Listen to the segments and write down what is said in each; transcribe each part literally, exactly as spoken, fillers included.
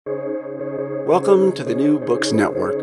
Welcome to the New Books Network.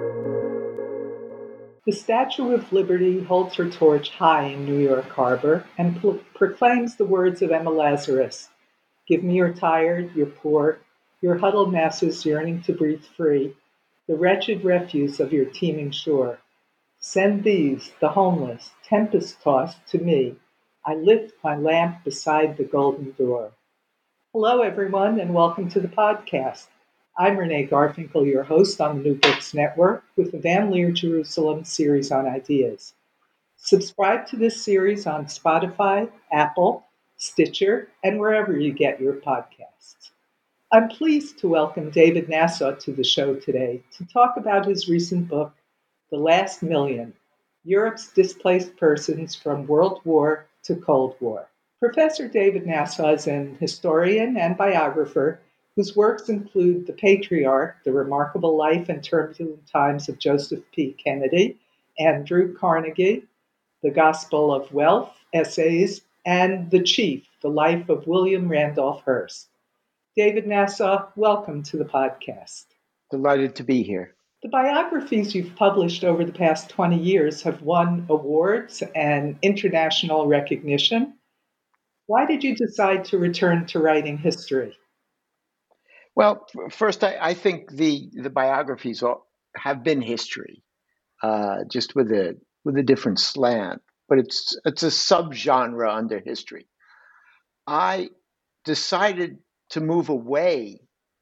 The Statue of Liberty holds her torch high in New York Harbor and pro- proclaims the words of Emma Lazarus: "Give me your tired, your poor, your huddled masses yearning to breathe free, the wretched refuse of your teeming shore. Send these, the homeless, tempest-tossed, to me. I lift my lamp beside the golden door." Hello, everyone, and welcome to the podcast. I'm Renee Garfinkel, your host on the New Books Network with the Van Leer Jerusalem series on ideas. Subscribe to this series on Spotify, Apple, Stitcher, and wherever you get your podcasts. I'm pleased to welcome David Nasaw to the show today to talk about his recent book, The Last Million: Europe's Displaced Persons from World War to Cold War. Professor David Nasaw is an historian and biographer whose works include The Patriarch, The Remarkable Life and Turbulent Times of Joseph P. Kennedy, Andrew Carnegie, The Gospel of Wealth, Essays, and The Chief, The Life of William Randolph Hearst. David Nasaw, welcome to the podcast. Delighted to be here. The biographies you've published over the past twenty years have won awards and international recognition. Why did you decide to return to writing history? Well, first, I, I think the the biographies are, have been history, uh, just with a with a different slant. But it's it's a subgenre under history. I decided to move away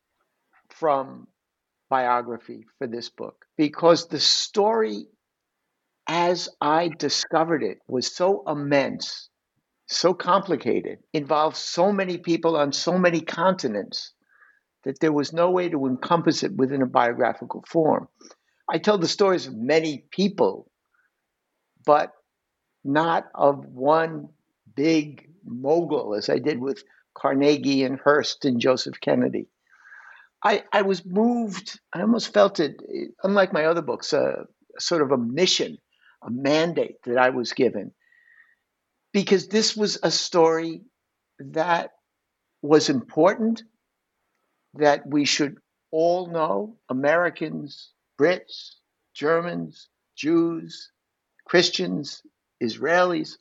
from biography for this book because the story, as I discovered it, was so immense, so complicated, involved so many people on so many continents, that there was no way to encompass it within a biographical form. I tell the stories of many people, but not of one big mogul, as I did with Carnegie and Hearst and Joseph Kennedy. I, I was moved, I almost felt it, unlike my other books, a, a sort of a mission, a mandate that I was given, because this was a story that was important, that we should all know, Americans, Brits, Germans, Jews, Christians, Israelis,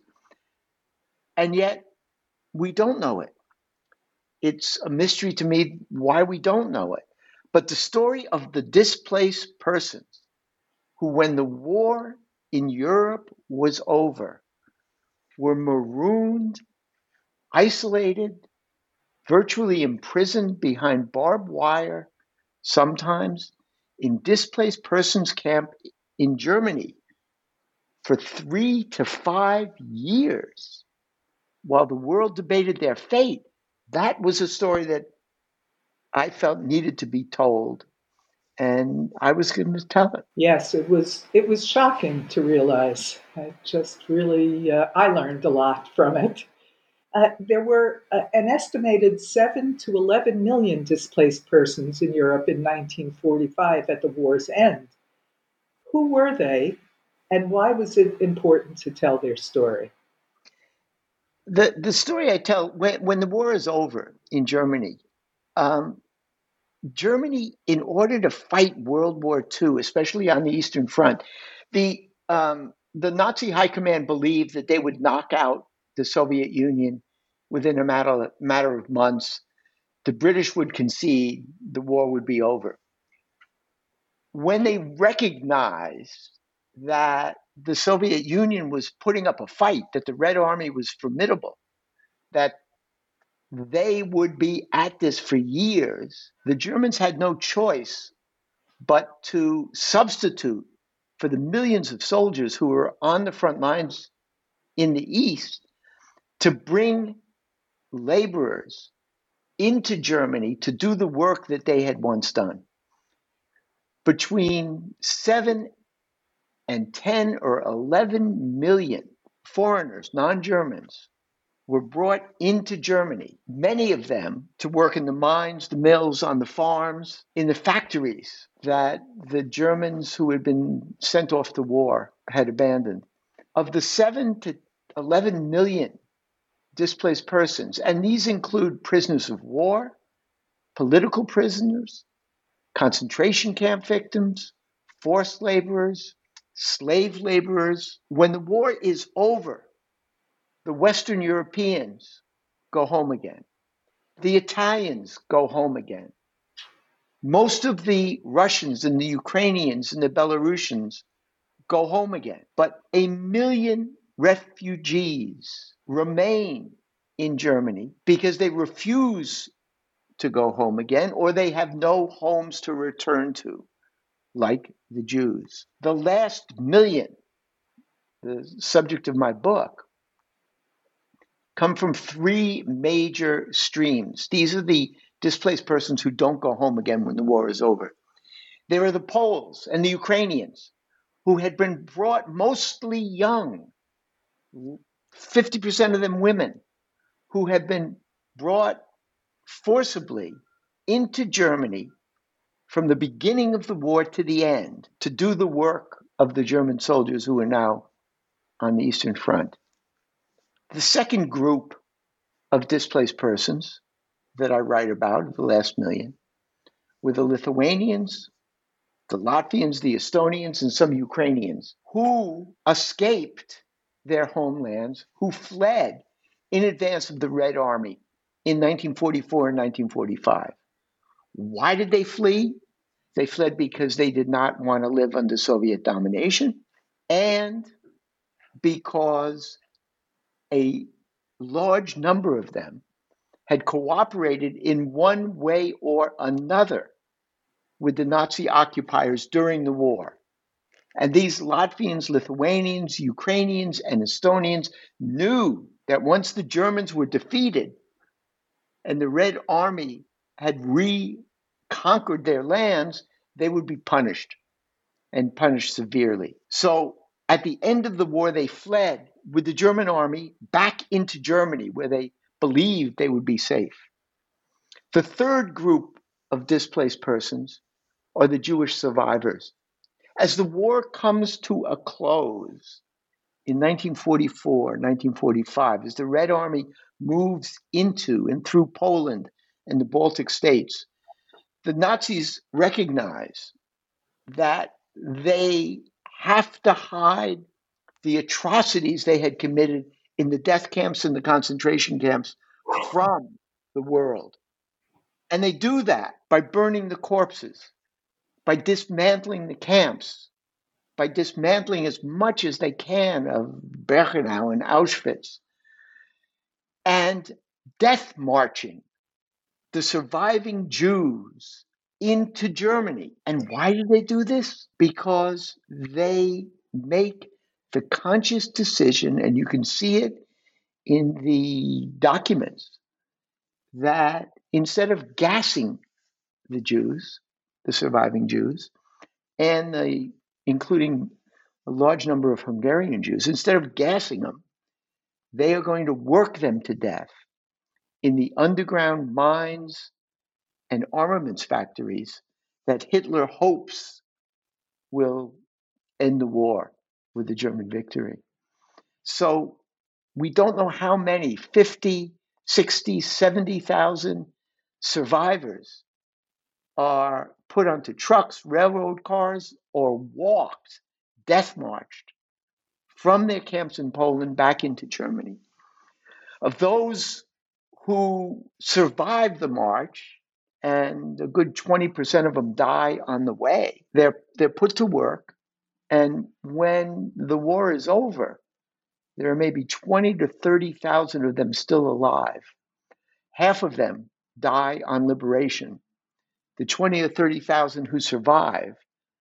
and yet we don't know it. It's a mystery to me why we don't know it. But the story of the displaced persons who, when the war in Europe was over, were marooned, isolated, virtually imprisoned behind barbed wire, sometimes in displaced persons camp in Germany for three to five years while the world debated their fate. That was a story that I felt needed to be told, and I was going to tell it. Yes, it was it was shocking to realize. I just really, uh, I learned a lot from it. Uh, there were uh, an estimated seven to eleven million displaced persons in Europe in nineteen forty-five at the war's end. Who were they, and why was it important to tell their story? The, the story I tell, when, when the war is over in Germany, um, Germany, in order to fight World War Two, especially on the Eastern Front, the um, the Nazi high command believed that they would knock out the Soviet Union within a matter, matter of months. The British would concede, the war would be over. When they recognized that the Soviet Union was putting up a fight, that the Red Army was formidable, that they would be at this for years, the Germans had no choice but to substitute for the millions of soldiers who were on the front lines in the East to bring laborers into Germany to do the work that they had once done. Between seven and ten or eleven million foreigners, non-Germans, were brought into Germany, many of them to work in the mines, the mills, on the farms, in the factories that the Germans who had been sent off to war had abandoned. Of the seven to eleven million displaced persons, and these include prisoners of war, political prisoners, concentration camp victims, forced laborers, slave laborers. When the war is over, the Western Europeans go home again. The Italians go home again. Most of the Russians and the Ukrainians and the Belarusians go home again. But a million refugees remain in Germany because they refuse to go home again, or they have no homes to return to, like the Jews. The last million, the subject of my book, come from three major streams. These are the displaced persons who don't go home again when the war is over. There are the Poles and the Ukrainians who had been brought mostly young, fifty percent of them women, who had been brought forcibly into Germany from the beginning of the war to the end to do the work of the German soldiers who are now on the Eastern Front. The second group of displaced persons that I write about, the last million, were the Lithuanians, the Latvians, the Estonians, and some Ukrainians who escaped their homelands, who fled in advance of the Red Army in nineteen forty-four and nineteen forty-five. Why did they flee? They fled because they did not want to live under Soviet domination, and because a large number of them had cooperated in one way or another with the Nazi occupiers during the war. And these Latvians, Lithuanians, Ukrainians, and Estonians knew that once the Germans were defeated and the Red Army had reconquered their lands, they would be punished, and punished severely. So at the end of the war, they fled with the German army back into Germany, where they believed they would be safe. The third group of displaced persons are the Jewish survivors. As the war comes to a close in nineteen forty-four, nineteen forty-five, as the Red Army moves into and through Poland and the Baltic states, the Nazis recognize that they have to hide the atrocities they had committed in the death camps and the concentration camps from the world. And they do that by burning the corpses, by dismantling the camps, by dismantling as much as they can of Birkenau and Auschwitz, and death marching the surviving Jews into Germany. And why do they do this? Because they make the conscious decision, and you can see it in the documents, that instead of gassing the Jews, the surviving Jews, and the, including a large number of Hungarian Jews, instead of gassing them, they are going to work them to death in the underground mines and armaments factories that Hitler hopes will end the war with the German victory. So we don't know how many, fifty, sixty, seventy thousand survivors are put onto trucks, railroad cars, or walked, death marched from their camps in Poland back into Germany. Of those who survived the march, and a good twenty percent of them die on the way, they're, they're put to work. And when the war is over, there are maybe twenty to thirty thousand of them still alive. Half of them die on liberation. The twenty or thirty thousand who survive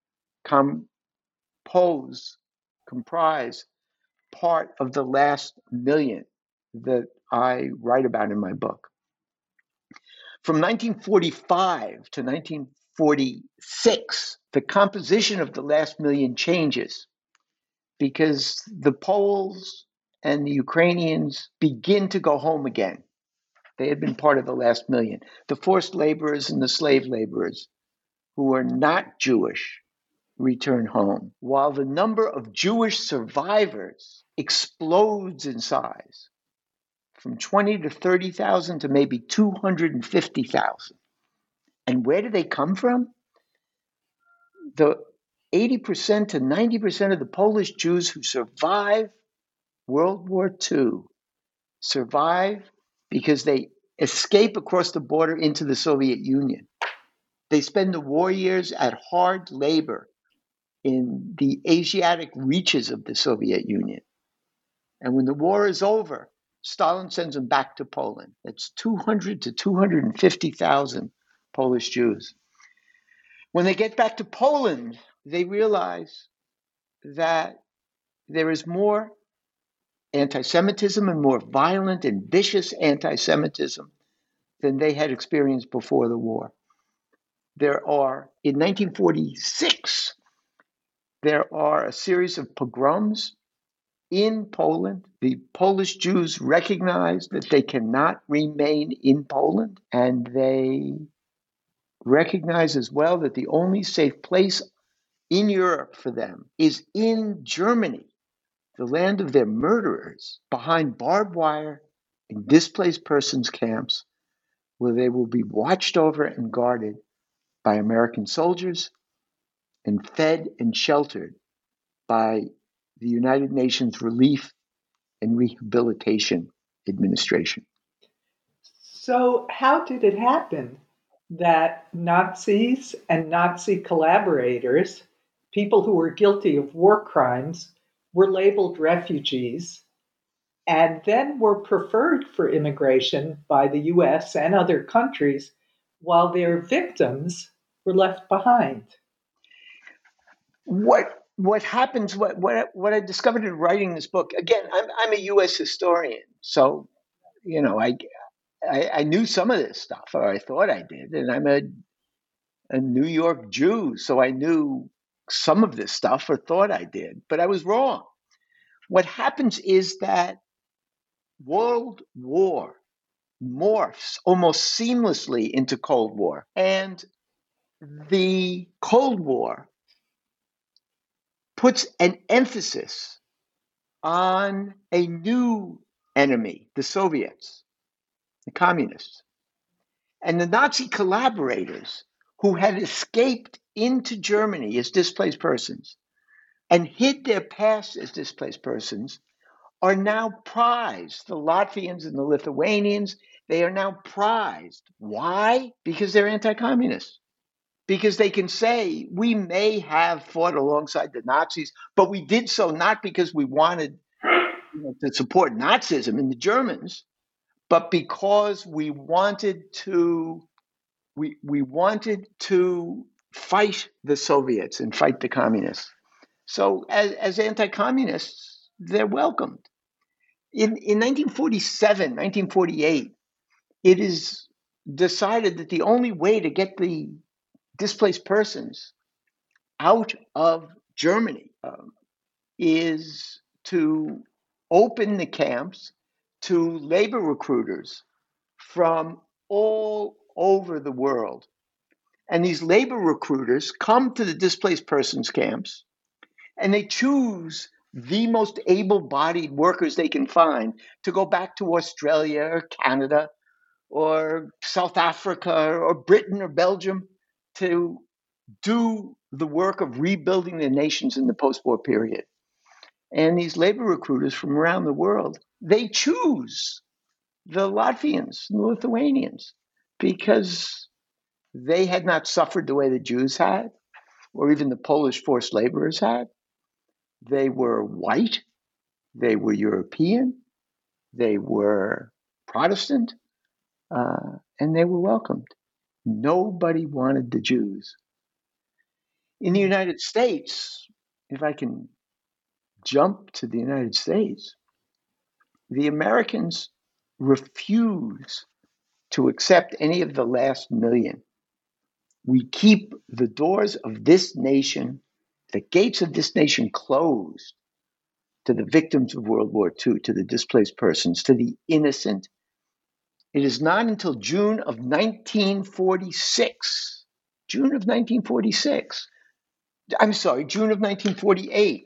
compose, comprise part of the last million that I write about in my book. From nineteen forty-five to nineteen forty-six, the composition of the last million changes because the Poles and the Ukrainians begin to go home again. They had been part of the last million. The forced laborers and the slave laborers who are not Jewish return home, while the number of Jewish survivors explodes in size from twenty to thirty thousand to maybe two hundred fifty thousand. And where do they come from? the eighty percent to ninety percent of the Polish Jews who survive World War Two survive because they escape across the border into the Soviet Union. They spend the war years at hard labor in the Asiatic reaches of the Soviet Union. And when the war is over, Stalin sends them back to Poland. That's two hundred to two hundred fifty thousand Polish Jews. When they get back to Poland, they realize that there is more anti-Semitism and more violent and vicious anti-Semitism than they had experienced before the war. There are, in nineteen forty-six, there are a series of pogroms in Poland. The Polish Jews recognize that they cannot remain in Poland, and they recognize as well that the only safe place in Europe for them is in Germany, the land of their murderers, behind barbed wire in displaced persons camps, where they will be watched over and guarded by American soldiers and fed and sheltered by the United Nations Relief and Rehabilitation Administration. So, how did it happen that Nazis and Nazi collaborators, people who were guilty of war crimes, were labeled refugees and then were preferred for immigration by the U S and other countries, while their victims were left behind? What what happens? What what what I discovered in writing this book? Again, I'm I'm a U S historian, so you know I I, I knew some of this stuff, or I thought I did, and I'm a a New York Jew, so I knew some of this stuff, or thought I did, but I was wrong. What happens is that World War morphs almost seamlessly into Cold War, and the Cold War puts an emphasis on a new enemy, the Soviets, the communists. And the Nazi collaborators who had escaped into Germany as displaced persons and hid their past as displaced persons are now prized. The Latvians and the Lithuanians, they are now prized. Why? Because they're anti-communist. Because they can say, we may have fought alongside the Nazis, but we did so not because we wanted you know, to support Nazism in the Germans, but because we wanted to we we wanted to fight the Soviets and fight the communists. So as, as anti-communists, they're welcomed. In, in nineteen forty-seven, nineteen forty-eight, it is decided that the only way to get the displaced persons out of Germany um, is to open the camps to labor recruiters from all over the world. And these labor recruiters come to the displaced persons camps and they choose the most able-bodied workers they can find to go back to Australia or Canada or South Africa or Britain or Belgium to do the work of rebuilding their nations in the post-war period. And these labor recruiters from around the world, they choose the Latvians and the Lithuanians because they had not suffered the way the Jews had, or even the Polish forced laborers had. They were white, they were European, they were Protestant, uh, and they were welcomed. Nobody wanted the Jews. In the United States, if I can jump to the United States, the Americans refuse to accept any of the last million. We keep the doors of this nation, the gates of this nation closed to the victims of World War Two, to the displaced persons, to the innocent. It is not until June of nineteen forty-six, June of nineteen forty-six, I'm sorry, June of nineteen forty-eight,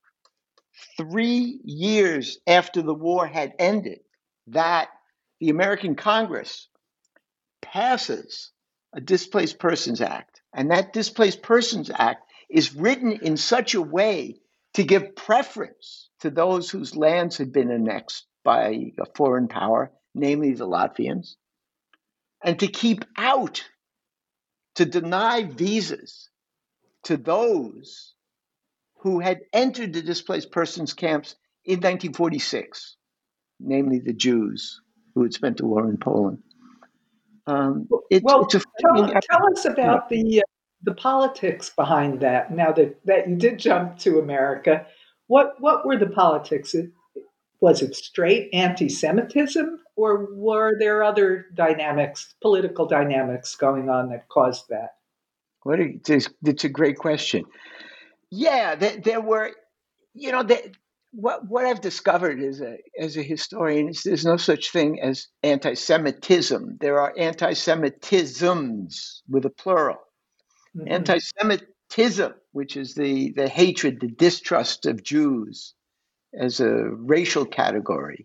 three years after the war had ended, that the American Congress passes a Displaced Persons Act. And that Displaced Persons Act is written in such a way to give preference to those whose lands had been annexed by a foreign power, namely the Latvians, and to keep out, to deny visas to those who had entered the displaced persons camps in nineteen forty-six, namely the Jews who had spent the war in Poland. Um, it, Well, it's a tell, frightening tell us yeah. about the uh, the politics behind that. Now that, that you did jump to America, what what were the politics? It, was it straight anti-Semitism, or were there other dynamics, political dynamics going on that caused that? What a, it's, it's a great question. Yeah, there, there were, you know, there, what what I've discovered as a as a historian is there's no such thing as anti-Semitism. There are anti-Semitisms with a plural. Mm-hmm. Anti-Semitism, which is the the hatred, the distrust of Jews as a racial category,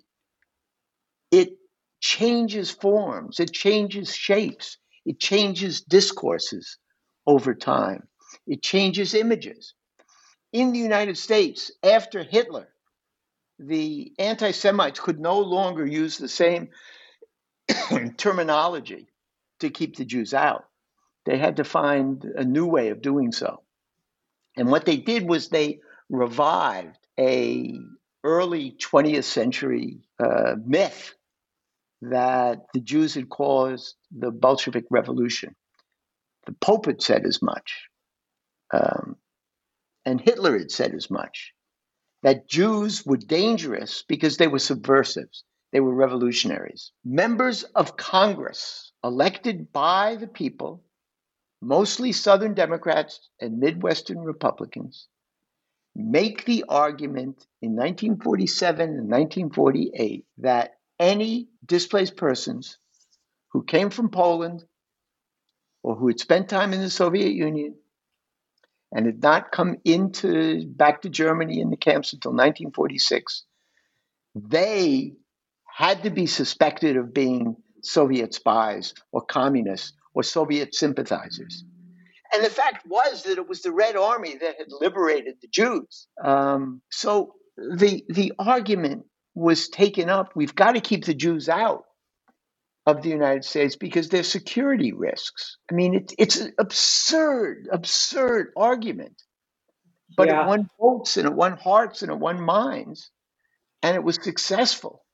it changes forms, it changes shapes, it changes discourses over time, it changes images. In the United States, after Hitler, the anti-Semites could no longer use the same terminology to keep the Jews out. They had to find a new way of doing so. And what they did was they revived a early twentieth century uh, myth that the Jews had caused the Bolshevik Revolution. The Pope had said as much, um, and Hitler had said as much, that Jews were dangerous because they were subversives, they were revolutionaries. Members of Congress elected by the people, mostly Southern Democrats and Midwestern Republicans, make the argument in nineteen forty-seven and nineteen forty-eight that any displaced persons who came from Poland or who had spent time in the Soviet Union and had not come into back to Germany in the camps until nineteen forty-six, they had to be suspected of being Soviet spies or communists or Soviet sympathizers. And the fact was that it was the Red Army that had liberated the Jews. Um, so the the argument was taken up, we've got to keep the Jews out of the United States because there's security risks. I mean, it, it's an absurd, absurd argument. But yeah. It won votes and it won hearts and it won minds. And it was successful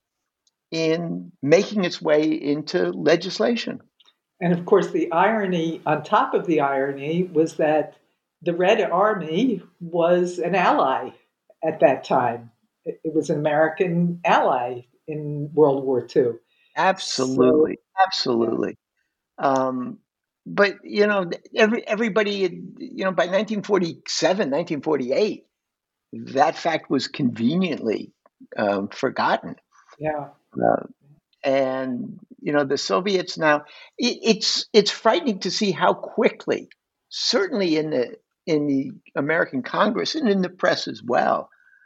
in making its way into legislation. And of course, the irony, on top of the irony, was that the Red Army was an ally at that time. It was an American ally in World War Two. Absolutely, so, absolutely. Yeah. Um, but, you know, every, everybody, you know, by nineteen forty-seven, nineteen forty-eight, that fact was conveniently um, forgotten. Yeah. Uh, and, you know, the Soviets now, it, it's it's frightening to see how quickly, certainly in the in the American Congress and in the press as well,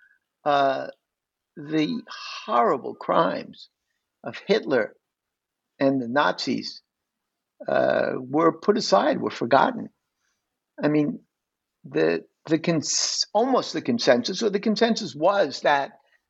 uh, the horrible crimes of Hitler and the Nazis uh, were put aside, were forgotten. I mean, the the cons- almost the consensus, or the consensus was that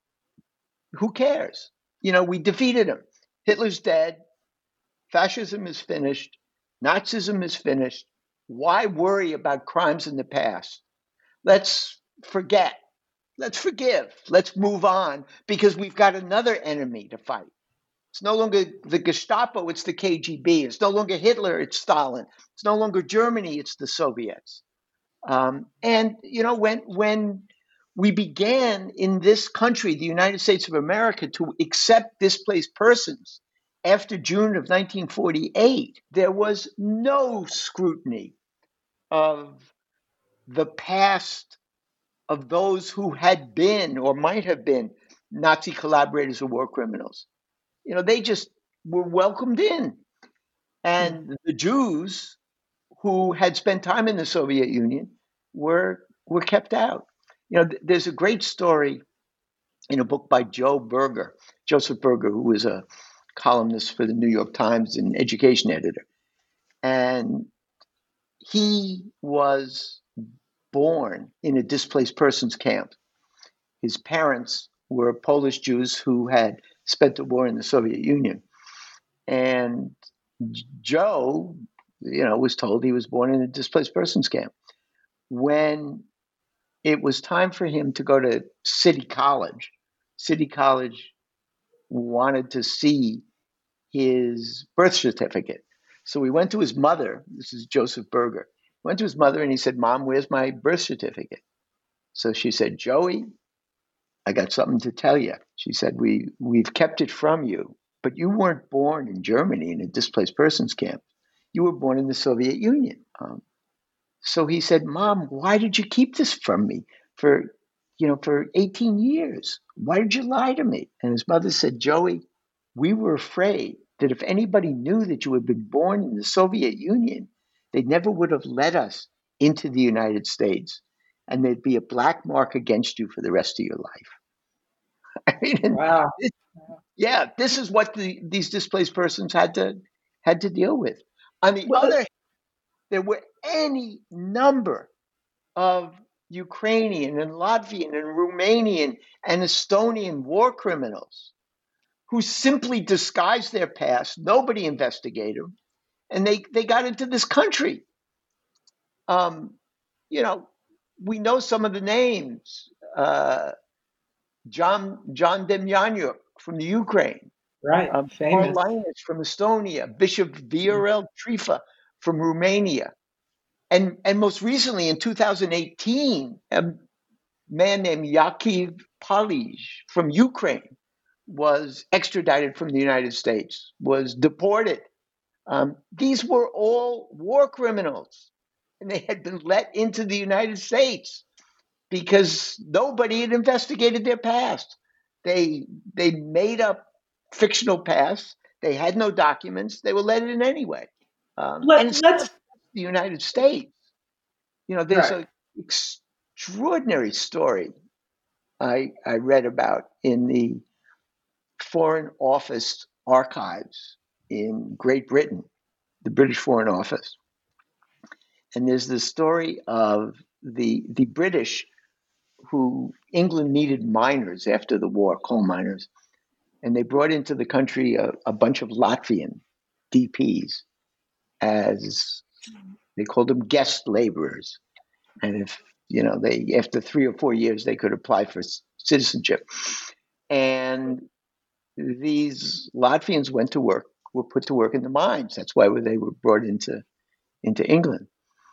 who cares? You know, we defeated him. Hitler's dead. Fascism is finished. Nazism is finished. Why worry about crimes in the past? Let's forget. Let's forgive. Let's move on because we've got another enemy to fight. It's no longer the Gestapo, it's the K G B. It's no longer Hitler, it's Stalin. It's no longer Germany, it's the Soviets. Um, and, you know, when when we began in this country, the United States of America, to accept displaced persons after June of nineteen forty-eight, there was no scrutiny of the past of those who had been or might have been Nazi collaborators or war criminals. You know, they just were welcomed in. And the Jews who had spent time in the Soviet Union were were kept out. You know, th- there's a great story in a book by Joe Berger, Joseph Berger, who was a columnist for the New York Times and education editor. And he was born in a displaced persons camp. His parents were Polish Jews who had spent the war in the Soviet Union. And Joe, you know, was told he was born in a displaced persons camp. When it was time for him to go to City College, City College wanted to see his birth certificate. So he went to his mother. This is Joseph Berger. Went to his mother and he said, "Mom, where's my birth certificate?" So she said, "Joey, I got something to tell you." She said, we, we've kept it from you, but you weren't born in Germany in a displaced persons camp. You were born in the Soviet Union. Um, so he said, "Mom, why did you keep this from me for, you know, for eighteen years? Why did you lie to me?" And his mother said, "Joey, we were afraid that if anybody knew that you had been born in the Soviet Union, they never would have let us into the United States, and there'd be a black mark against you for the rest of your life." I mean, Wow. this, yeah, this is what the, these displaced persons had to had to deal with. On the Well, other hand, there were any number of Ukrainian and Latvian and Romanian and Estonian war criminals who simply disguised their past. Nobody investigated them, and they, they got into this country. Um, you know, we know some of the names. Uh, John John Demjanjuk from the Ukraine, right, um, Karl famous. Linus from Estonia, Bishop Viorel Trifa from Romania, and and most recently in two thousand eighteen, a man named Yakiv Palij from Ukraine was extradited from the United States, was deported. Um, these were all war criminals, and they had been let into the United States because nobody had investigated their past. They they made up fictional pasts. They had no documents. They were let in anyway. Um, and Let, it's not let's, the United States. You know, there's right. an extraordinary story I, I read about in the Foreign Office archives in Great Britain, the British Foreign Office. And there's the story of the the British who England needed miners after the war, coal miners, and they brought into the country a, a bunch of Latvian D Ps as they called them guest laborers. And if, you know, they, after three or four years, they could apply for citizenship. And these Latvians went to work, were put to work in the mines. That's why they were brought into, into England.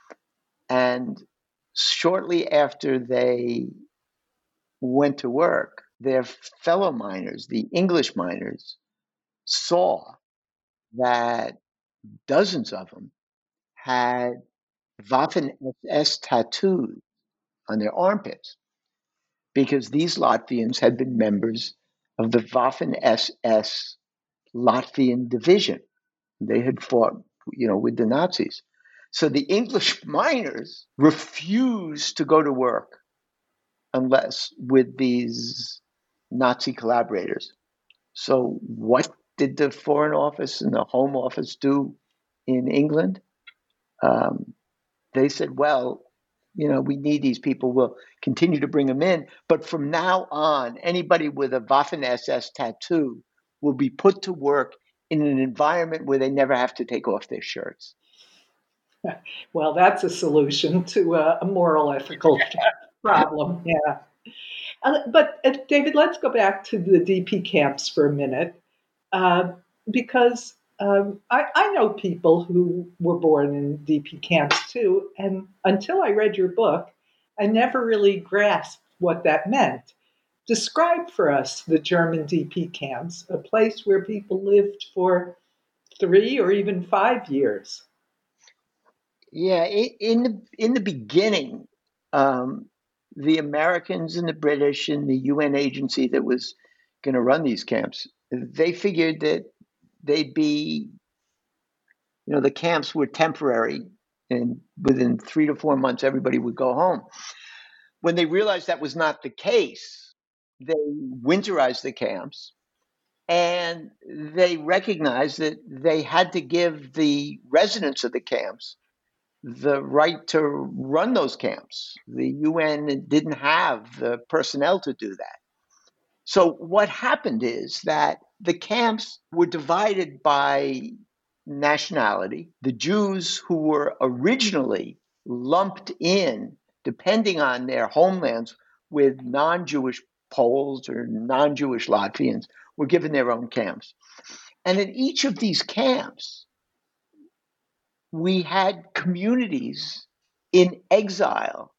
And shortly after they went to work, their fellow miners, the English miners, saw that dozens of them had Waffen S S tattoos on their armpits because these Latvians had been members of the Waffen S S Latvian division. They had fought, you know, with the Nazis. So the English miners refused to go to work unless with these Nazi collaborators. So what did the Foreign Office and the Home Office do in England? Um, they said, well, you know, we need these people. We'll continue to bring them in. But from now on, anybody with a Waffen S S tattoo will be put to work in an environment where they never have to take off their shirts. Well, that's a solution to a, a moral, ethical problem. Yeah. Uh, but uh, David, let's go back to the D P camps for a minute, uh, because um, I, I know people who were born in D P camps too, and until I read your book, I never really grasped what that meant. Describe for us the German D P camps, a place where people lived for three or even five years. Yeah, in the in the beginning, um, the Americans and the British and the U N agency that was going to run these camps, they figured that they'd be, you know, the camps were temporary, and within three to four months, everybody would go home. When they realized that was not the case, they winterized the camps, and they recognized that they had to give the residents of the camps the right to run those camps. The U N didn't have the personnel to do that. So what happened is that the camps were divided by nationality. The Jews who were originally lumped in, depending on their homelands, with non-Jewish Poles or non-Jewish Latvians, were given their own camps. And in each of these camps, we had communities in exile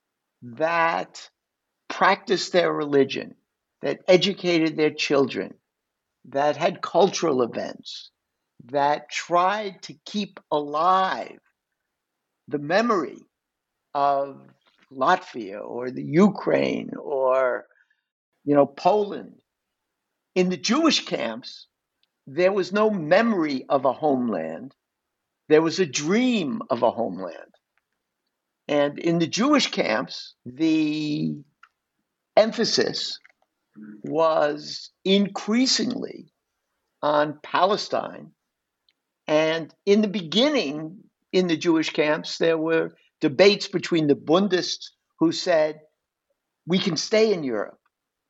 that practiced their religion, that educated their children, that had cultural events, that tried to keep alive the memory of Latvia or the Ukraine or, you know, Poland. In the Jewish camps, there was no memory of a homeland. There was a dream of a homeland. And in the Jewish camps, the emphasis was increasingly on Palestine. And in the beginning, in the Jewish camps, there were debates between the Bundists who said, we can stay in Europe,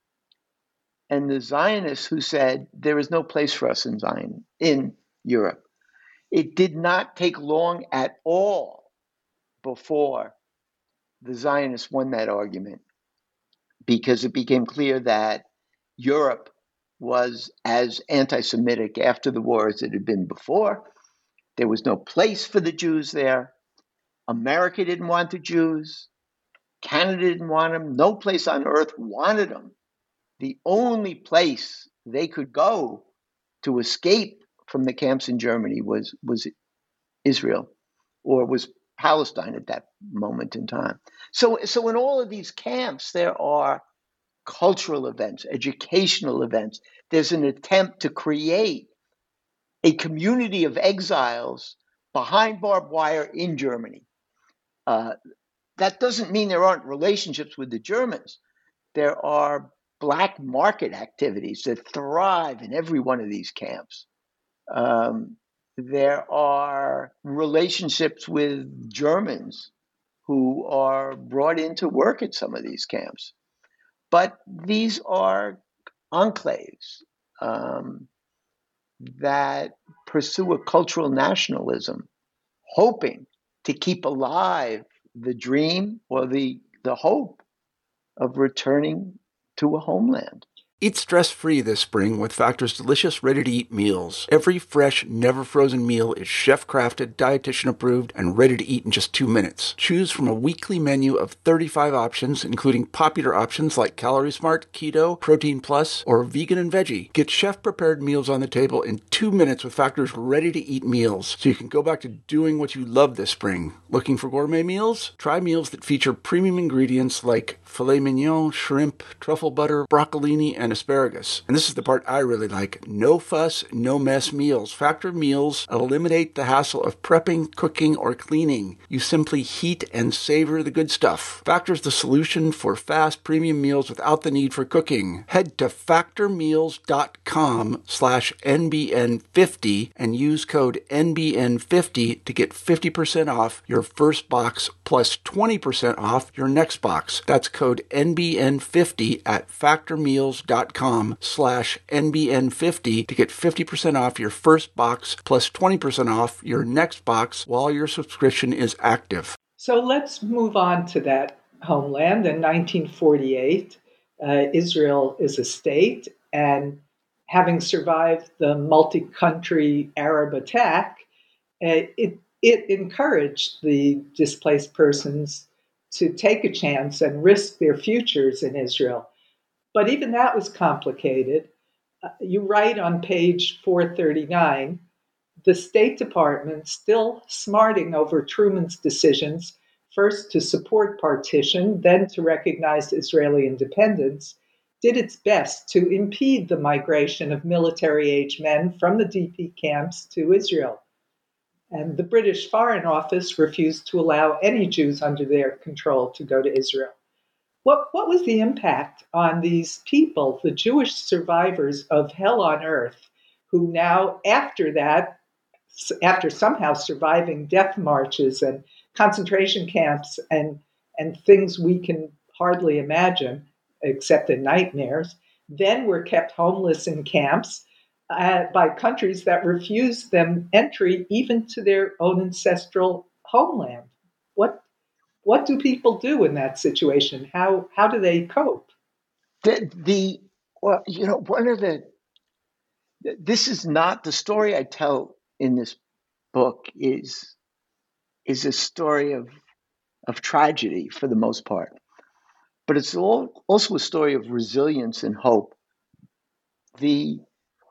and the Zionists who said, there is no place for us in Zion, in Europe. It did not take long at all before the Zionists won that argument, because it became clear that Europe was as anti-Semitic after the war as it had been before. There was no place for the Jews there. America didn't want the Jews. Canada didn't want them. No place on earth wanted them. The only place they could go to escape from the camps in Germany was, was Israel, or was Palestine at that moment in time. So, so in all of these camps, there are cultural events, educational events. There's an attempt to create a community of exiles behind barbed wire in Germany. Uh, that doesn't mean there aren't relationships with the Germans. There are black market activities that thrive in every one of these camps. Um, there are relationships with Germans who are brought in to work at some of these camps. But these are enclaves um, that pursue a cultural nationalism, hoping to keep alive the dream or the, the hope of returning to a homeland. Eat stress-free this spring with Factor's delicious, ready-to-eat meals. Every fresh, never-frozen meal is chef-crafted, dietitian-approved, and ready to eat in just two minutes. Choose from a weekly menu of thirty-five options, including popular options like Calorie Smart, Keto, Protein Plus, or Vegan and Veggie. Get chef-prepared meals on the table in two minutes with Factor's ready-to-eat meals, so you can go back to doing what you love this spring. Looking for gourmet meals? Try meals that feature premium ingredients like filet mignon, shrimp, truffle butter, broccolini, and asparagus. And this is the part I really like. No fuss, no mess meals. Factor meals eliminate the hassle of prepping, cooking, or cleaning. You simply heat and savor the good stuff. Factor's the solution for fast premium meals without the need for cooking. Head to factormeals.com slash NBN50 and use code N B N fifty to get fifty percent off your first box plus twenty percent off your next box. That's code N B N fifty at factormeals.com slash NBN50 to get fifty percent off your first box plus twenty percent off your next box while your subscription is active. So let's move on to that homeland. In nineteen forty-eight, uh, Israel is a state, and having survived the multi-country Arab attack, uh, it, it encouraged the displaced persons to take a chance and risk their futures in Israel. But even that was complicated. Uh, you write on page four thirty-nine, the State Department, still smarting over Truman's decisions, first to support partition, then to recognize Israeli independence, did its best to impede the migration of military-age men from the D P camps to Israel. And the British Foreign Office refused to allow any Jews under their control to go to Israel. What, what was the impact on these people, the Jewish survivors of hell on earth, who now, after that, after somehow surviving death marches and concentration camps and and things we can hardly imagine, except in nightmares, then were kept homeless in camps uh, by countries that refused them entry even to their own ancestral homeland. What what do people do in that situation? How how do they cope? The, the well, you know, one of the this is not the story I tell in this book is is a story of of tragedy for the most part, but it's all, also a story of resilience and hope. The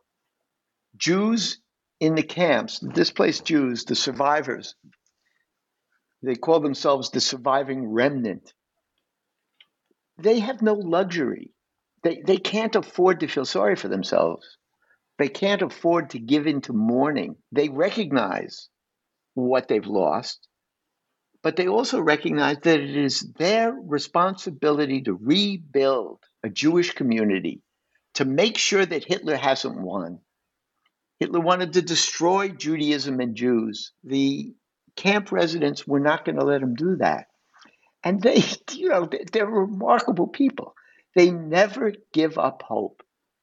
Jews in the camps, the displaced Jews, the survivors, they call themselves the surviving remnant. They have no luxury. They, they can't afford to feel sorry for themselves. They can't afford to give into mourning. They recognize what they've lost, but they also recognize that it is their responsibility to rebuild a Jewish community, to make sure that Hitler hasn't won. Hitler wanted to destroy Judaism and Jews. The camp residents were not going to let him do that. And they, you know, they're remarkable people. They never give up hope.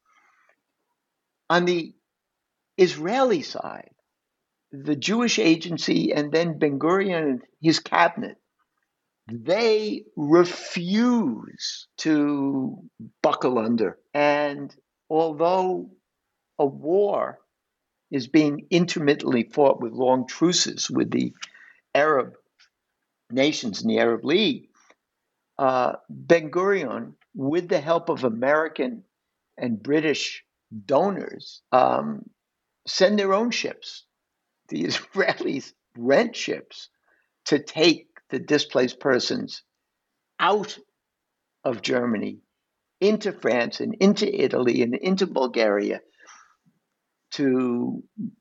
On the Israeli side, the Jewish Agency and then Ben-Gurion and his cabinet, they refuse to buckle under. And although a war is being intermittently fought with long truces with the Arab nations in the Arab League, uh, Ben-Gurion, with the help of American and British donors, um, send their own ships. The Israelis rent ships to take the displaced persons out of Germany into France and into Italy and into Bulgaria to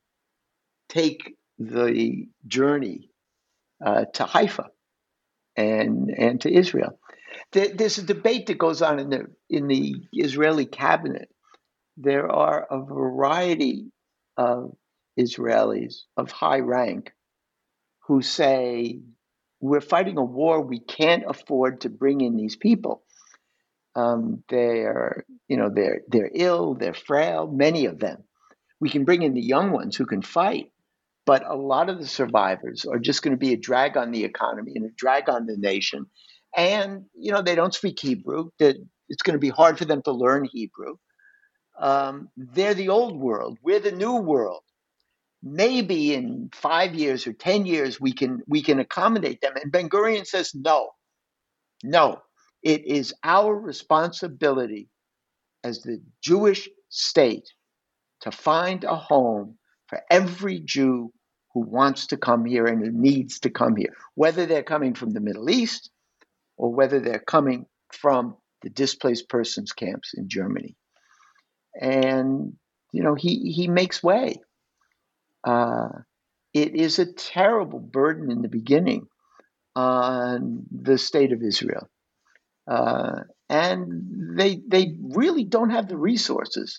take the journey uh, to Haifa and and to Israel. There, there's a debate that goes on in the in the Israeli cabinet. There are a variety of Israelis of high rank who say we're fighting a war, we can't afford to bring in these people. Um, they're you know they're they're ill, they're frail, many of them. We can bring in the young ones who can fight, but a lot of the survivors are just going to be a drag on the economy and a drag on the nation. And, you know, they don't speak Hebrew. It's going to be hard for them to learn Hebrew. Um, they're the old world. We're the new world. Maybe in five years or ten years, we can we can accommodate them. And Ben-Gurion says, no, no, it is our responsibility as the Jewish state to find a home for every Jew who wants to come here and who needs to come here, whether they're coming from the Middle East or whether they're coming from the displaced persons camps in Germany. And, you know, he, he makes way. Uh, it is a terrible burden in the beginning on the state of Israel. Uh, and they, they really don't have the resources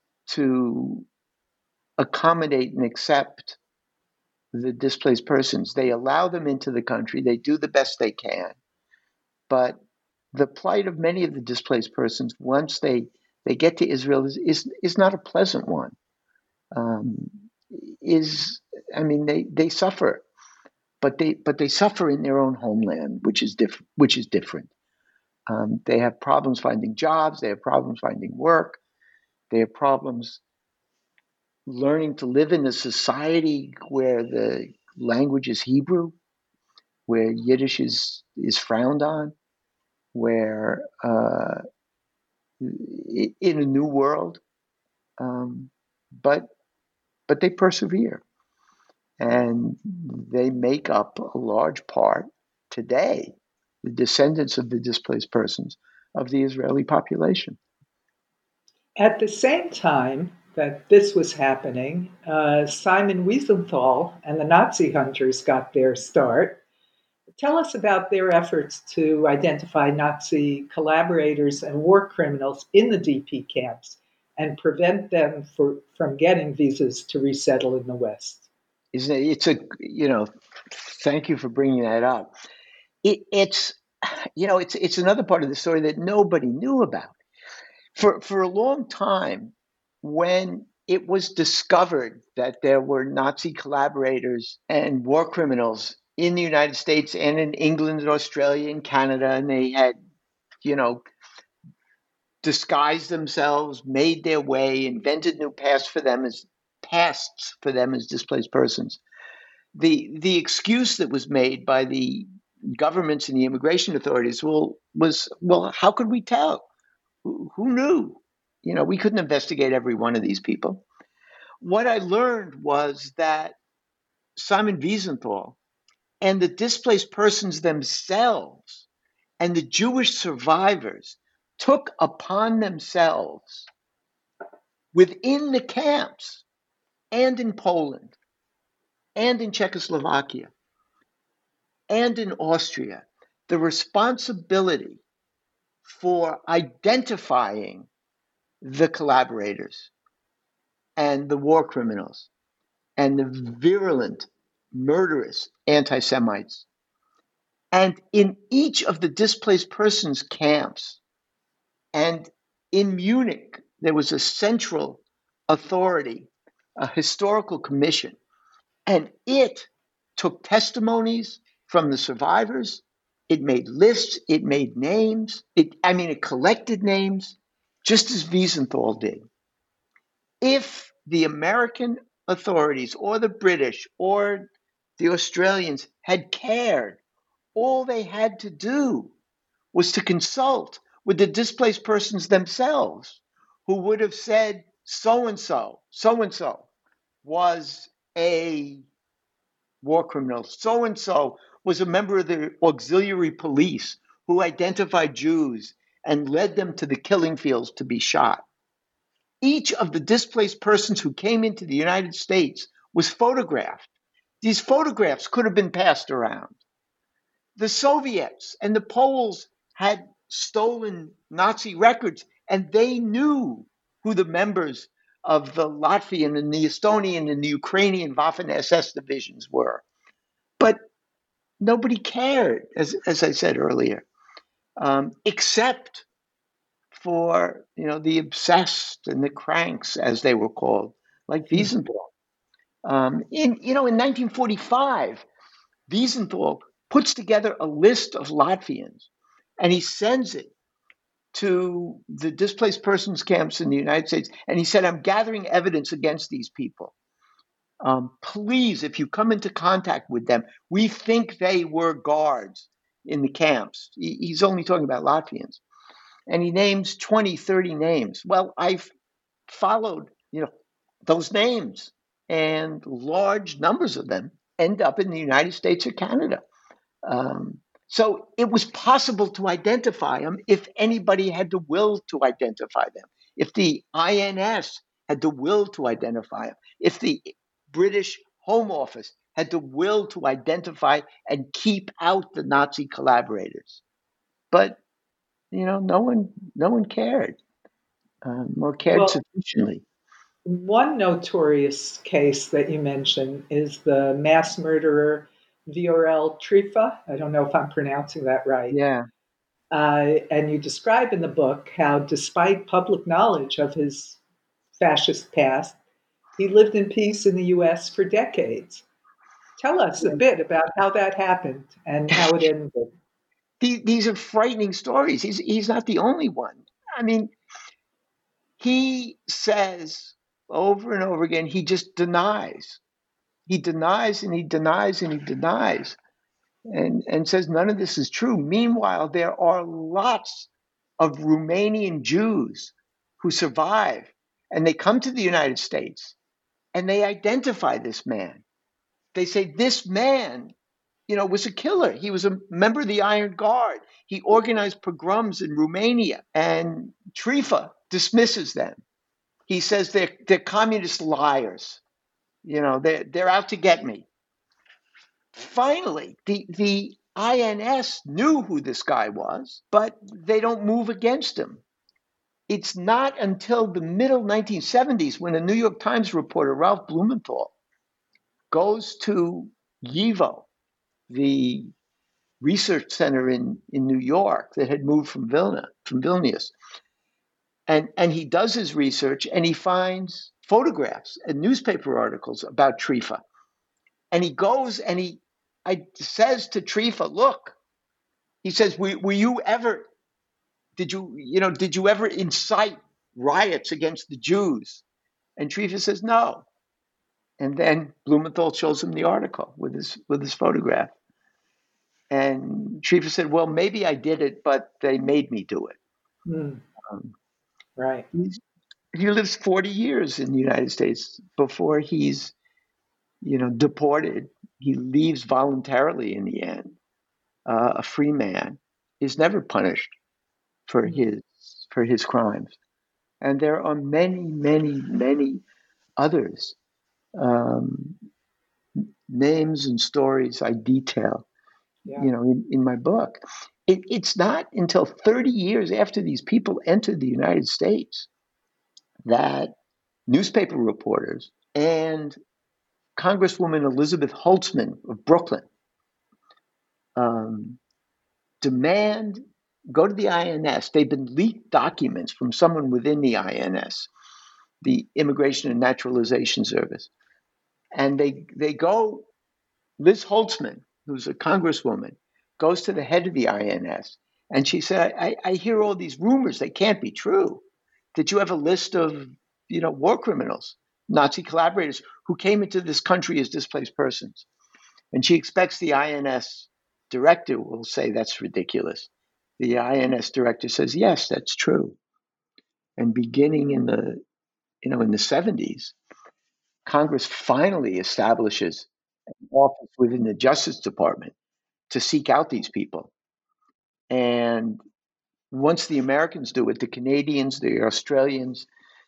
to accommodate and accept the displaced persons. They allow them into the country. They do the best they can. But the plight of many of the displaced persons, once they, they get to Israel, is, is, is not a pleasant one. Um, is I mean, they, they suffer, but they but they suffer in their own homeland, which is different. Which is different. Um, they have problems finding jobs. They have problems finding work. They have problems learning to live in a society where the language is Hebrew, where Yiddish is, is frowned on, where uh, in a new world, um, but but they persevere, and they make up a large part today, the descendants of the displaced persons of the Israeli population. At the same time that this was happening, uh, Simon Wiesenthal and the Nazi hunters got their start. Tell us about their efforts to identify Nazi collaborators and war criminals in the D P camps and prevent them for, from getting visas to resettle in the West. It's a, you know, Thank you for bringing that up. It, it's, you know, it's it's another part of the story that nobody knew about. For for a long time, when it was discovered that there were Nazi collaborators and war criminals in the United States and in England and Australia and Canada, and they had, you know, disguised themselves, made their way, invented new pasts for them as pasts for them as displaced persons. The the excuse that was made by the governments and the immigration authorities well, was, well, how could we tell? Who, who knew? You know, we couldn't investigate every one of these people. What I learned was that Simon Wiesenthal and the displaced persons themselves and the Jewish survivors took upon themselves within the camps and in Poland and in Czechoslovakia and in Austria the responsibility for identifying the collaborators and the war criminals and the virulent, murderous anti-Semites. And in each of the displaced persons camps and in Munich, there was a central authority, a historical commission, and it took testimonies from the survivors. It made lists, it made names, it, I mean, it collected names, just as Wiesenthal did. If the American authorities or the British or the Australians had cared, all they had to do was to consult with the displaced persons themselves, who would have said, so-and-so, so-and-so was a war criminal, so-and-so was a member of the auxiliary police who identified Jews and led them to the killing fields to be shot. Each of the displaced persons who came into the United States was photographed. These photographs could have been passed around. The Soviets and the Poles had stolen Nazi records, and they knew who the members of the Latvian and the Estonian and the Ukrainian Waffen S S divisions were. But nobody cared, as, as I said earlier, um, except for, you know, the obsessed and the cranks, as they were called, like Wiesenthal. Um, in, you know, in nineteen forty-five, Wiesenthal puts together a list of Latvians, and he sends it to the displaced persons camps in the United States. And he said, I'm gathering evidence against these people. Um, please, if you come into contact with them, we think they were guards in the camps. He, he's only talking about Latvians. And he names twenty, thirty names. Well, I've followed, you know, those names, and large numbers of them end up in the United States or Canada. Um, so it was possible to identify them if anybody had the will to identify them. If the I N S had the will to identify them. If the British Home Office had the will to identify and keep out the Nazi collaborators. But, you know, no one, no one cared, um, or cared well, sufficiently. One notorious case that you mentioned is the mass murderer Viorel Trifa. I don't know if I'm pronouncing that right. Yeah. Uh, and you describe in the book how, despite public knowledge of his fascist past, he lived in peace in the U S for decades. Tell us a bit about how that happened and how it ended. These are frightening stories. He's he's not the only one. I mean, he says over and over again, he just denies. He denies and he denies and he denies and, and says none of this is true. Meanwhile, there are lots of Romanian Jews who survive, and they come to the United States and they identify this man. They say this man, you know, was a killer. He was a member of the Iron Guard. He organized pogroms in Romania, and Trifa dismisses them. He says they're, they're communist liars. You know, they're, they're out to get me. Finally, the, the I N S knew who this guy was, but they don't move against him. It's not until the middle nineteen seventies when a New York Times reporter, Ralph Blumenthal, goes to YIVO the research center in, in New York that had moved from Vilna, from Vilnius. And, and he does his research and he finds photographs and newspaper articles about Trifa. And he goes and he I, says to Trifa, look, he says, were, were you ever, did you, you know, did you ever incite riots against the Jews? And Trifa says, no. And then Blumenthal shows him the article with his with his photograph. And Trifa said, well, maybe I did it, but they made me do it. Mm. Um, right. He's, he lives forty years in the United States before he's, you know, deported. He leaves voluntarily in the end. Uh, a free man is never punished for Mm. his for his crimes. And there are many, many, many others. Um, names and stories I detail, Yeah. you know, in, in my book. It, it's not until thirty years after these people entered the United States that newspaper reporters and Congresswoman Elizabeth Holtzman of Brooklyn um, demand go to the I N S. They've been leaked documents from someone within the I N S, the Immigration and Naturalization Service. And they they go, Liz Holtzman, who's a congresswoman, goes to the head of the I N S. And she said, I, I hear all these rumors. They can't be true. Did you have a list of, you know, war criminals, Nazi collaborators who came into this country as displaced persons? And she expects the I N S director will say that's ridiculous. The I N S director says, yes, that's true. And beginning in the, you know, in the seventies, Congress finally establishes an office within the Justice Department to seek out these people. And once the Americans do it, the Canadians, the Australians,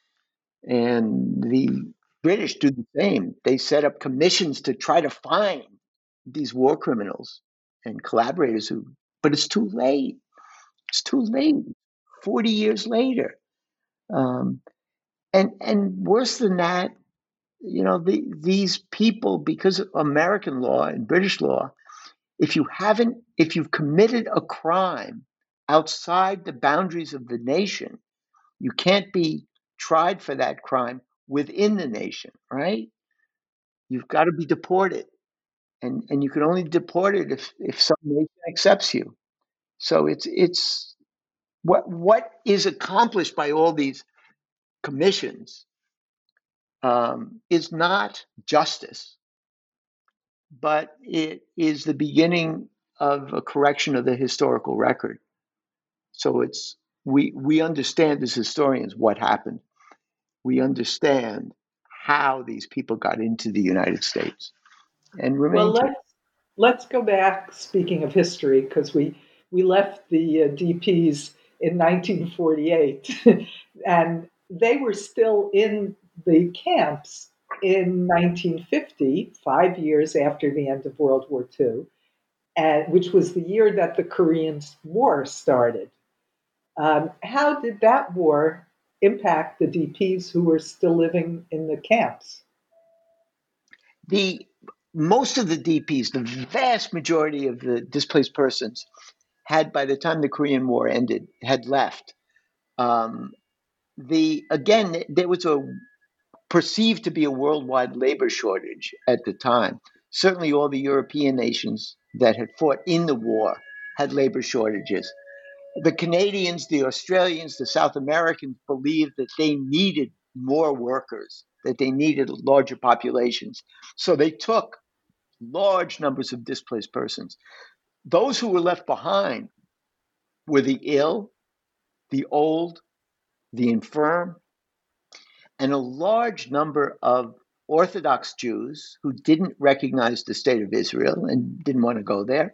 and the British do the same. They set up commissions to try to find these war criminals and collaborators who, but it's too late. It's too late. forty years later. Um, and, and worse than that, you know, the, these people, because of American law and British law, if you haven't, if you've committed a crime outside the boundaries of the nation, you can't be tried for that crime within the nation, right? You've got to be deported. And, and you can only deport it if, if some nation accepts you. So it's it's what what is accomplished by all these commissions um, is not justice, but it is the beginning of a correction of the historical record. So it's we we understand as historians what happened. We understand how these people got into the United States and Well, remain to. let's let's go back. Speaking of history, because we we left the uh, D Ps in nineteen forty-eight, and they were still in the camps in nineteen fifty, five years after the end of World War Two, and which was the year that the Korean War started. Um, how did that war impact the D Ps who were still living in the camps? The most of the D Ps, the vast majority of the displaced persons, had by the time the Korean War ended, had left. Um, the again, there was a perceived to be a worldwide labor shortage at the time. Certainly, all the European nations that had fought in the war had labor shortages. The Canadians, the Australians, the South Americans believed that they needed more workers, that they needed larger populations. So they took large numbers of displaced persons. Those who were left behind were the ill, the old, the infirm, and a large number of Orthodox Jews who didn't recognize the state of Israel and didn't want to go there,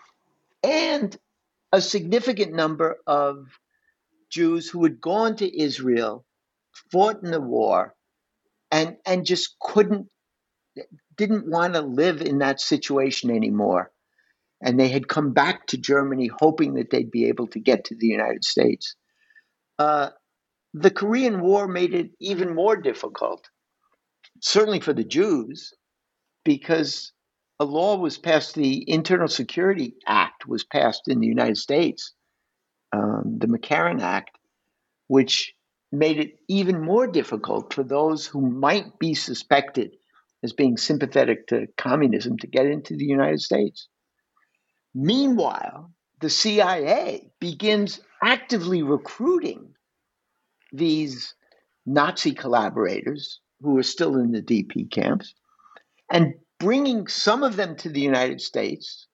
and a significant number of Jews who had gone to Israel, fought in the war, and, and just couldn't, didn't want to live in that situation anymore. And they had come back to Germany hoping that they'd be able to get to the United States. Uh, the Korean War made it even more difficult, certainly for the Jews, because a law was passed, the Internal Security Act was passed in the United States, um, the McCarran Act, which made it even more difficult for those who might be suspected as being sympathetic to communism to get into the United States. Meanwhile, the C I A begins actively recruiting these Nazi collaborators who are still in the D P camps and bringing some of them to the United States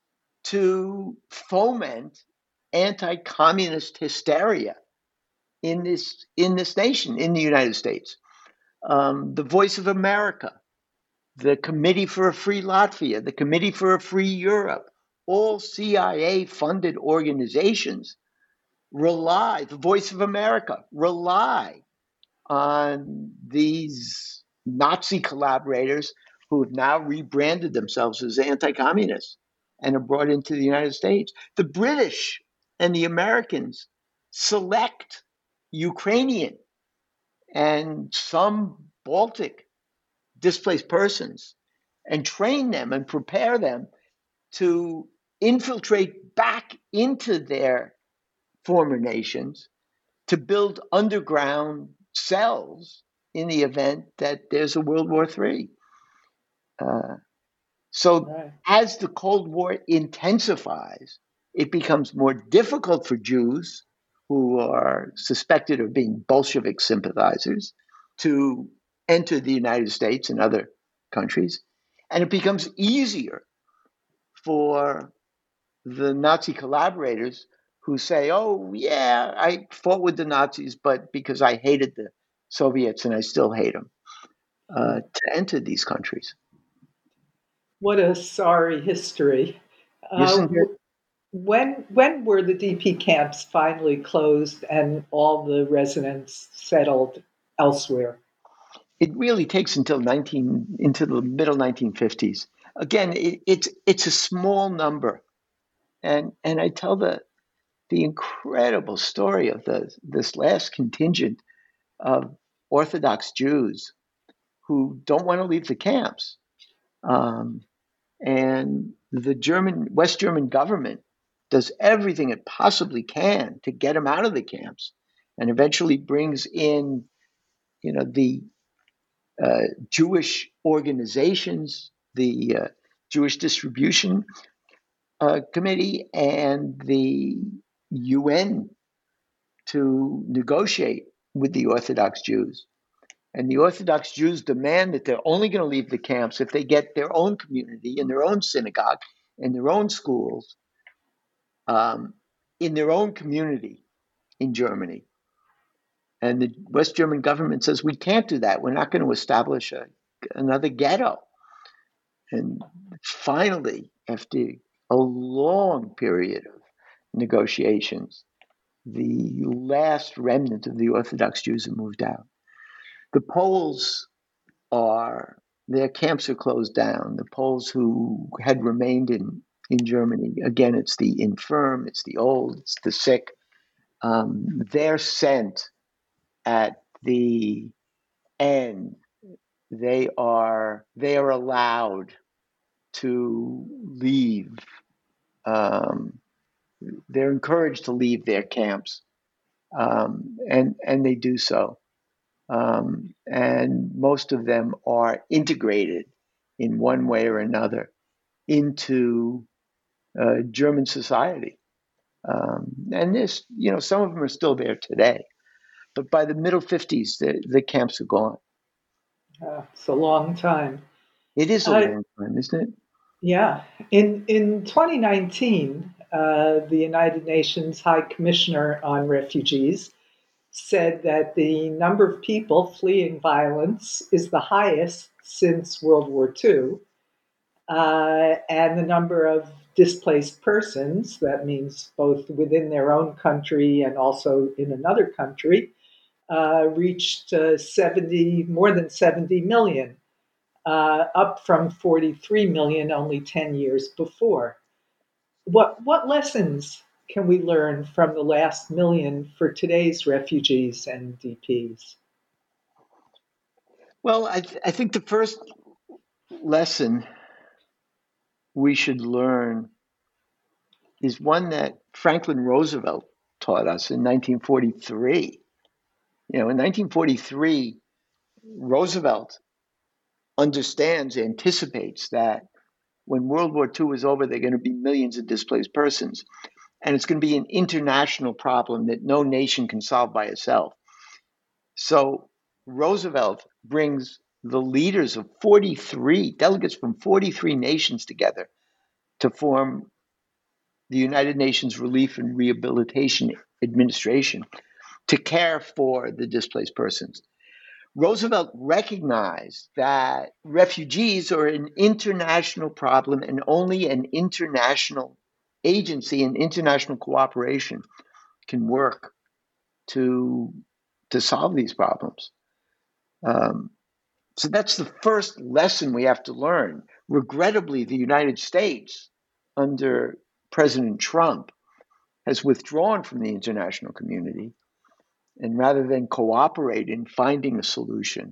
to foment anti-communist hysteria in this in this nation, in the United States. Um, the Voice of America, the Committee for a Free Latvia, the Committee for a Free Europe, all C I A-funded organizations rely, the Voice of America, rely on these Nazi collaborators who have now rebranded themselves as anti-communists and are brought into the United States. The British and the Americans select Ukrainian and some Baltic displaced persons and train them and prepare them to infiltrate back into their former nations to build underground cells in the event that there's a World War Three. Uh, so Right. as the Cold War intensifies, it becomes more difficult for Jews who are suspected of being Bolshevik sympathizers to enter the United States and other countries. And it becomes easier for the Nazi collaborators who say, oh, yeah, I fought with the Nazis, but because I hated the Soviets and I still hate them, uh, to enter these countries. What a sorry history. Uh, Isn't it? when when were the D P camps finally closed and all the residents settled elsewhere? It really takes until nineteen into the middle nineteen fifties. Again, it, it's it's a small number, and and I tell the the incredible story of the this last contingent of Orthodox Jews who don't want to leave the camps, um, and the German West German government does everything it possibly can to get them out of the camps, and eventually brings in, you know, the uh, Jewish organizations, the uh, Jewish Distribution uh, Committee, and the U N to negotiate with the Orthodox Jews. And the Orthodox Jews demand that they're only going to leave the camps if they get their own community, in their own synagogue, in their own schools, um, in their own community in Germany. And the West German government says, we can't do that. We're not going to establish a, another ghetto. And finally, after a long period of negotiations, the last remnant of the Orthodox Jews have moved out. The Poles are, their camps are closed down. The Poles who had remained in, in Germany, again, it's the infirm, it's the old, it's the sick. Um, they're sent at the end. They are they are allowed to leave. Um, they're encouraged to leave their camps, um, and and they do so. Um, and most of them are integrated in one way or another into uh, German society. Um, and this, you know, some of them are still there today, but by the middle fifties, the, the camps are gone. Uh, it's a long time. It is a Uh, long time, isn't it? yeah. In in twenty nineteen, uh, the United Nations High Commissioner on Refugees said that the number of people fleeing violence is the highest since World War Two, uh, and the number of displaced persons, that means both within their own country and also in another country, uh, reached uh, seventy, more than seventy million, uh, up from forty-three million only ten years before. What, what lessons can we learn from the last million for today's refugees and D Ps? Well, I, th- I think the first lesson we should learn is one that Franklin Roosevelt taught us in nineteen forty-three. You know, in nineteen forty-three, Roosevelt understands, anticipates that when World War Two is over, there are going to be millions of displaced persons. And it's going to be an international problem that no nation can solve by itself. So Roosevelt brings the leaders of forty-three, delegates from forty-three nations together to form the United Nations Relief and Rehabilitation Administration to care for the displaced persons. Roosevelt recognized that refugees are an international problem and only an international agency and international cooperation can work to, to solve these problems. Um, so that's the first lesson we have to learn. Regrettably, the United States, under President Trump, has withdrawn from the international community, and rather than cooperate in finding a solution,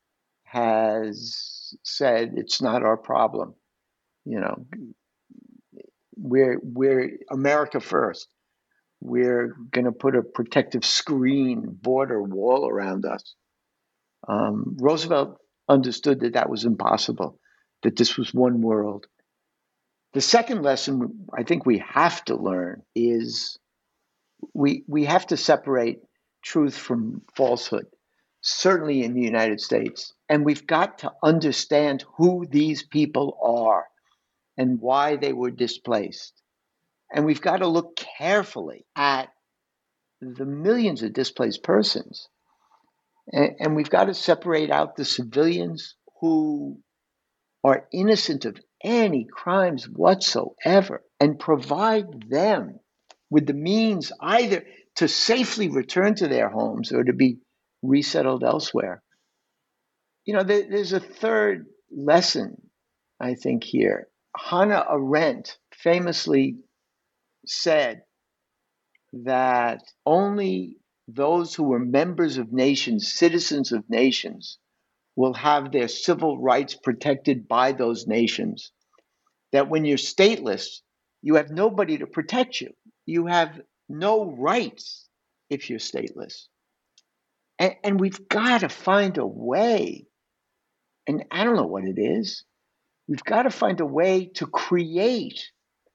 has said it's not our problem. You know, we're we're America first. We're going to put a protective screen, border, wall around us. Um, Roosevelt understood that that was impossible, that this was one world. The second lesson I think we have to learn is we we have to separate truth from falsehood, certainly in the United States. And we've got to understand who these people are and why they were displaced. And we've got to look carefully at the millions of displaced persons. And, and we've got to separate out the civilians who are innocent of any crimes whatsoever and provide them with the means either to safely return to their homes or to be resettled elsewhere. You know, there, there's a third lesson, I think, here. Hannah Arendt famously said that only those who were members of nations, citizens of nations, will have their civil rights protected by those nations. That when you're stateless, you have nobody to protect you. You have no rights if you're stateless. And, and we've got to find a way, and I don't know what it is, we've got to find a way to create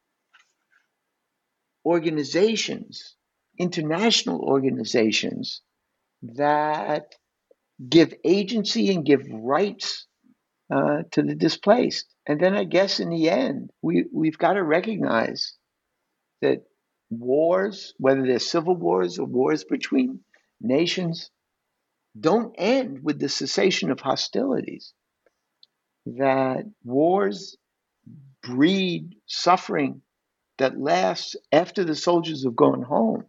organizations, international organizations that give agency and give rights uh, to the displaced. And then I guess in the end, we, we've got to recognize that wars, whether they're civil wars or wars between nations, don't end with the cessation of hostilities. That wars breed suffering that lasts after the soldiers have gone home.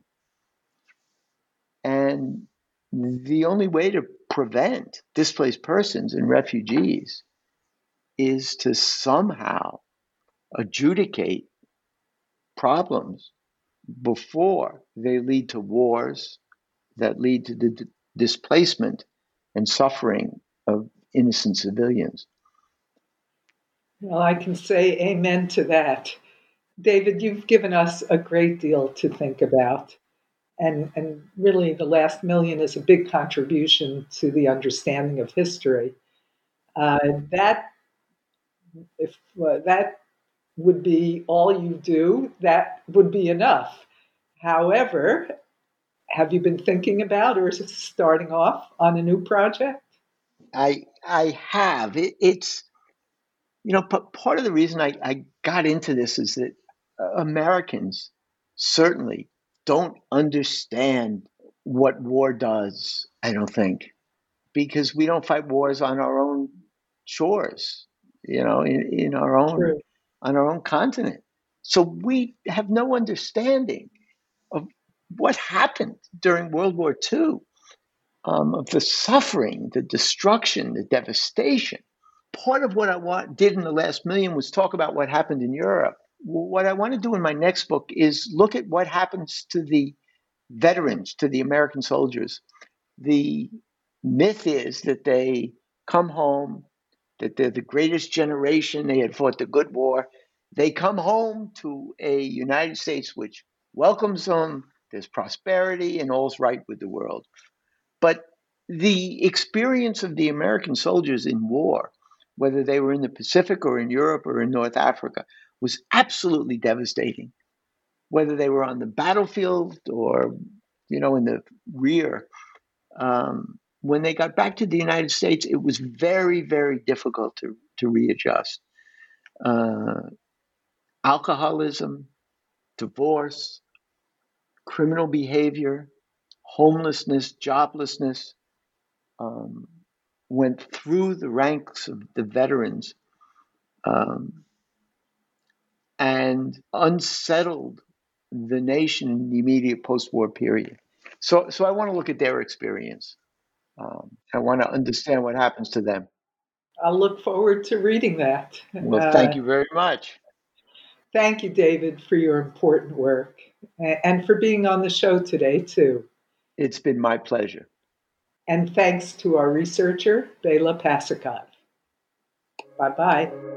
And the only way to prevent displaced persons and refugees is to somehow adjudicate problems before they lead to wars that lead to the d- displacement and suffering of innocent civilians. Well, I can say amen to that. David, you've given us a great deal to think about. And, and really, the last million is a big contribution to the understanding of history. Uh, that, if uh, that would be all you do, that would be enough. However, have you been thinking about, or is it starting off on a new project? I I have. It, it's, you know, but part of the reason I, I got into this is that Americans certainly don't understand what war does, I don't think, because we don't fight wars on our own shores, you know, in, in our own, True. on our own continent. So we have no understanding of what happened during World War Two, um, of the suffering, the destruction, the devastation. Part of what I want, did in the last million was talk about what happened in Europe. What I want to do in my next book is look at what happens to the veterans, to the American soldiers. The myth is that they come home, that they're the greatest generation, they had fought the good war, They come home to a United States which welcomes them. There's prosperity and all's right with the world. But the experience of the American soldiers in war, whether they were in the Pacific or in Europe or in North Africa, was absolutely devastating. Whether they were on the battlefield or, you know, in the rear, um, when they got back to the United States, it was very, very difficult to, to readjust. Uh, alcoholism, divorce, criminal behavior, homelessness, joblessness, um, went through the ranks of the veterans um, and unsettled the nation in the immediate post-war period. So, so I want to look at their experience. Um, I want to understand what happens to them. I'll look forward to reading that. Well, Uh, thank you very much. Thank you, David, for your important work and for being on the show today, too. It's been my pleasure. And thanks to our researcher, Bela Pasikov. Bye-bye.